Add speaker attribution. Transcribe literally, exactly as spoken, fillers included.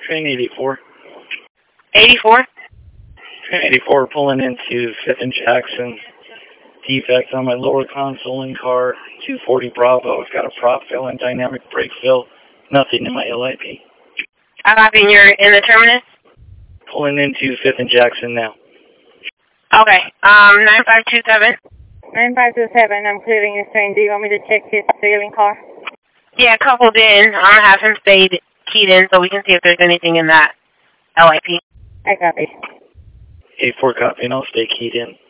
Speaker 1: Train eighty-four.
Speaker 2: eighty-four?
Speaker 1: Train eighty-four pulling into fifth and Jackson. Defect on my lower console in car. two forty Bravo. It's got a prop fill and dynamic brake fill. Nothing in my L I P.
Speaker 2: I copy. You're in the terminus?
Speaker 1: Pulling into fifth and Jackson now.
Speaker 2: Okay. Um, nine five two seven.
Speaker 3: nine five two seven, I'm clearing this train. Do you want me to check his ceiling car?
Speaker 2: Yeah, coupled in. I'll have him stay keyed in so we can see if there's anything in that L I P.
Speaker 3: I copy.
Speaker 1: eighty-four copy, and I'll stay keyed in.